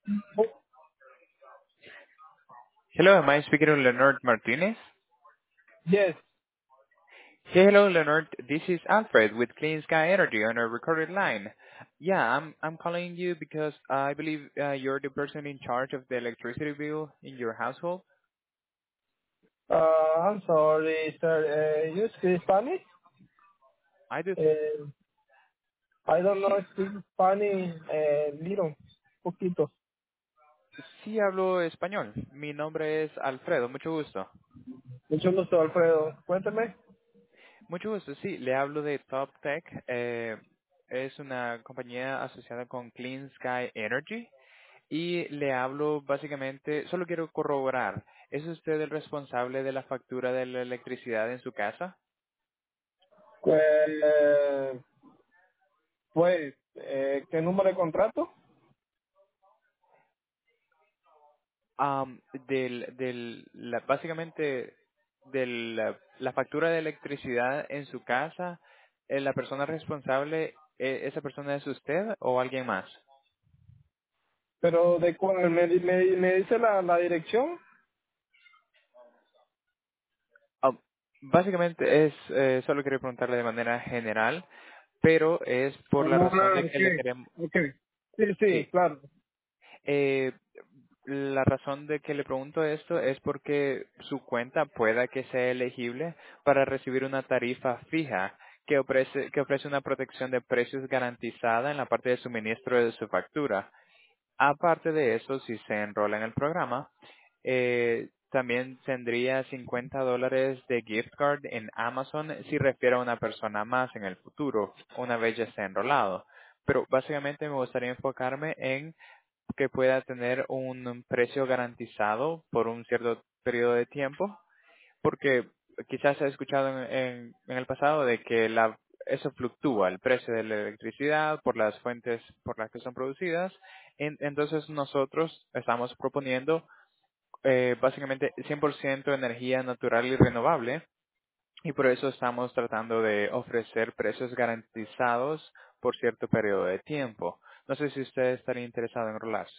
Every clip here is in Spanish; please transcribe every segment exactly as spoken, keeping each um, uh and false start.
Hello, am I speaking to Leonard Martinez? Yes. Hey, hello, Leonard. This is Alfred with Clean Sky Energy on a recorded line. Yeah, I'm I'm calling you because I believe uh, you're the person in charge of the electricity bill in your household. Uh, I'm sorry, sir. Uh, you speak Spanish? I do. Uh, I don't know Sí, speak Spanish uh, little, poquito. sí hablo español. Mi nombre es Alfredo. Mucho gusto. Mucho gusto, Alfredo. Cuéntame. Mucho gusto. Sí, le hablo de Top Tech. Eh, es una compañía asociada con Clean Sky Energy. Y le hablo básicamente, solo quiero corroborar, ¿es usted el responsable de la factura de la electricidad en su casa? Pues, pues eh, ¿qué número de contrato? Am, del, del, la- básicamente, de la, la factura de electricidad en su casa, eh, ¿la persona responsable, eh, esa persona es usted o alguien más? Pero de cuál, me, me, me dice la, la dirección. Am, básicamente es, eh, solo quiero preguntarle de manera general, pero es por la razón Ah, de que le ok, queremos, ok. Sí, sí, sí, claro. Eh, la razón de que le pregunto esto es porque su cuenta pueda que sea elegible para recibir una tarifa fija que ofrece, que ofrece una protección de precios garantizada en la parte de suministro de su factura. Aparte de eso, si se enrola en el programa, eh, también tendría cincuenta dólares de gift card en Amazon si refiere a una persona más en el futuro, una vez ya esté enrolado. Pero básicamente me gustaría enfocarme en que pueda tener un precio garantizado por un cierto periodo de tiempo, porque quizás ha escuchado en, en- en el pasado de que la, eso fluctúa, el precio de la electricidad por las fuentes por las que son producidas. En- entonces nosotros estamos proponiendo eh, básicamente cien por ciento energía natural y renovable y por eso estamos tratando de ofrecer precios garantizados por cierto periodo de tiempo. No sé si usted estaría interesado en enrolarse.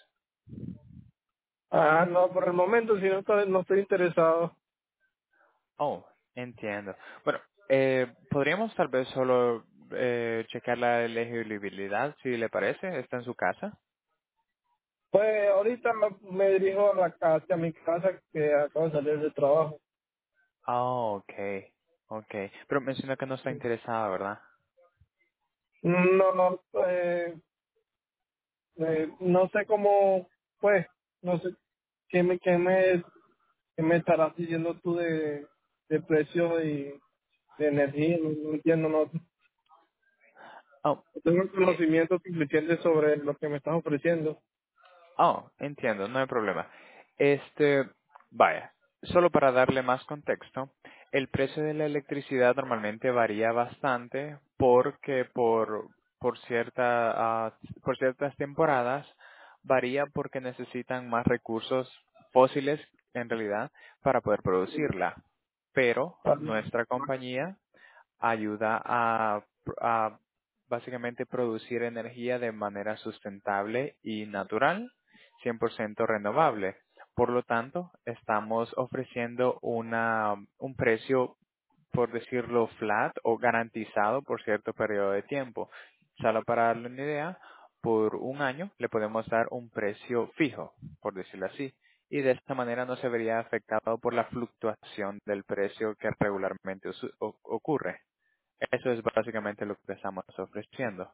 Ah, no, por el momento, si no, estoy- no estoy interesado. Oh, entiendo. Bueno, eh, podríamos tal vez solo eh, checar la elegibilidad, si le parece. ¿Está en su casa? Pues ahorita me, me dirijo a la casa, a mi casa, que acabo de salir de trabajo. Oh, okay, okay. Pero menciona que no está interesada, ¿verdad? No, no, eh, eh, no sé cómo, pues, no sé qué me, qué me, qué me estarás diciendo tú de, de precio y de energía, no, no entiendo, no, no Oh, tengo eh, conocimiento suficiente sobre lo que me estás ofreciendo. oh, entiendo, no hay problema. Este, vaya, solo para darle más contexto, el precio de la electricidad normalmente varía bastante porque por, por cierta, ah, por ciertas temporadas varía porque necesitan más recursos fósiles en realidad para poder producirla. Pero Ah, nuestra compañía ayuda a, a básicamente producir energía de manera sustentable y natural, cien por ciento renovable. Por lo tanto, estamos ofreciendo una, un precio, por decirlo, flat o garantizado por cierto periodo de tiempo. Solo para darle una idea, por un año le podemos dar un precio fijo, por decirlo así. Y de esta manera no se vería afectado por la fluctuación del precio que regularmente osu- o- ocurre. Eso es básicamente lo que estamos ofreciendo.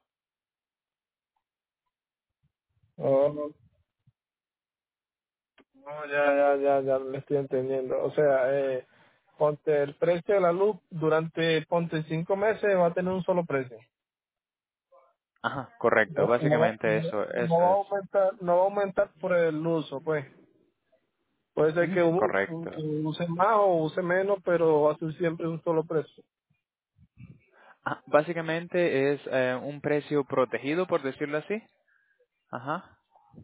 oh, no, ya, ya, ya, ya lo estoy entendiendo. O sea, eh, ponte el precio de la luz durante, ponte cinco meses va a tener un solo precio. Ajá, correcto. No, no, va Básicamente no- eso, no eso va a es. aumentar, no va a aumentar por el uso, pues. Puede ser Ujú, que u- correcto. u- use más o use menos, pero va a ser siempre un solo precio. Ah, básicamente es eh, un precio protegido, por decirlo así. Ajá.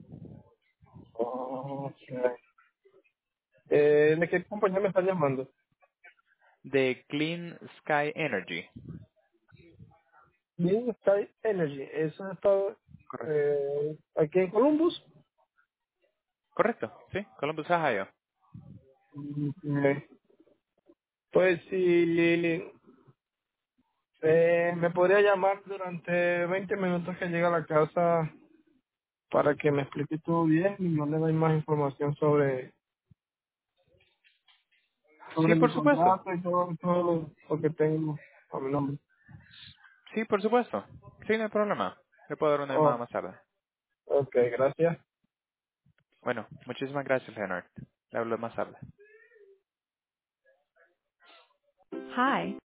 Oh, ok. Eh, ¿de qué compañía me están llamando? De Clean Sky Energy. Bien Sky Energy. Eso está Correcto. eh, aquí en Columbus. Correcto, sí, Columbus, Ohio. Ok. Pues si eh, me podría llamar durante veinte minutos que llegue a la casa para que me explique todo bien y no le doy más información sobre Sí, sobre mi por supuesto. contrato y todo, todo lo, lo que tengo a mi nombre. Sí, por supuesto. Sí, no hay problema. Le puedo dar una llamada Oh, más tarde. ok, gracias. Bueno, muchísimas gracias, Leonard. Le hablo más tarde. Hi,